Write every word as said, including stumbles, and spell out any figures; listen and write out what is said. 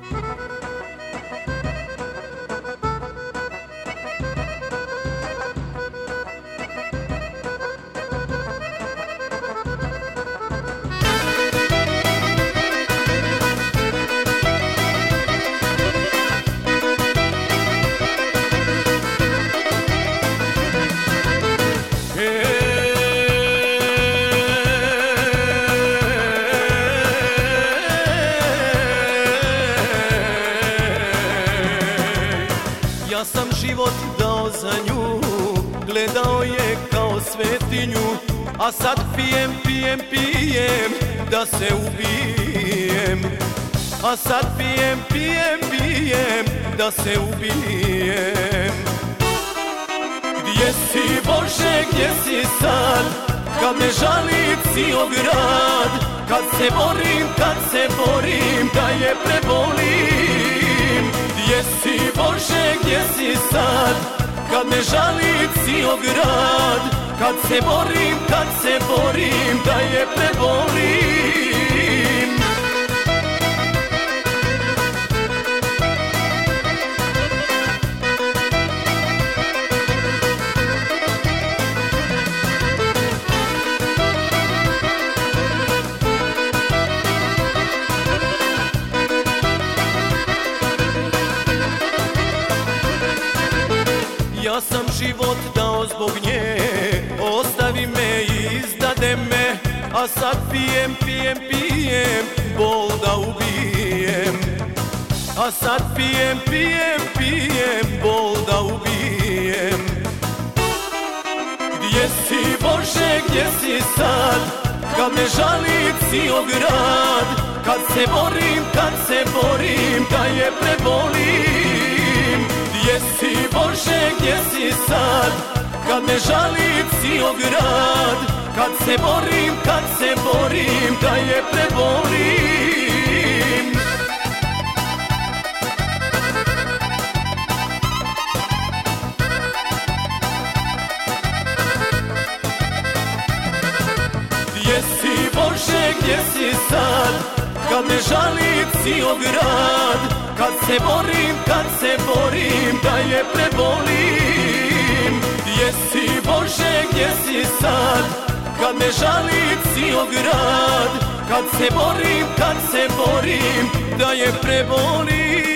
Ja sam život dao za nju, gledao je kao svetinju, a sad pijem, pijem, pijem da se ubijem. A sad pijem, pijem, pijem da se ubijem. Gdje si Bože, gdje si sad, kad me žali cijel grad, kad se borim, kad se borim da je prebolim. Gdje si Bože, gdje si sad, kad me žali cijel grad, kad se borim, kad se borim da je prebolim. Ja sam život dao zbog nje, ostavi me i izdade me, a sad pijem, pijem, pijem, bol da ubijem. A sad pijem, pijem, pijem, bol da ubijem. Gdje si Bože, gdje si sad, kad me žali cijel grad, kad se borim, kad se borim da je prebolim. Gdje si Bože, gdje si sad, kad me žali cijel grad, kad se borim, kad se borim da je prebolim. Gdje si Bože, gdje si sad, kad me žali cijel grad, kad se borim, kad se borim da je prebolim. Gdje si Bože, gdje si sad, kad me žali cijel grad, kad se borim, kad se borim da je prebolim.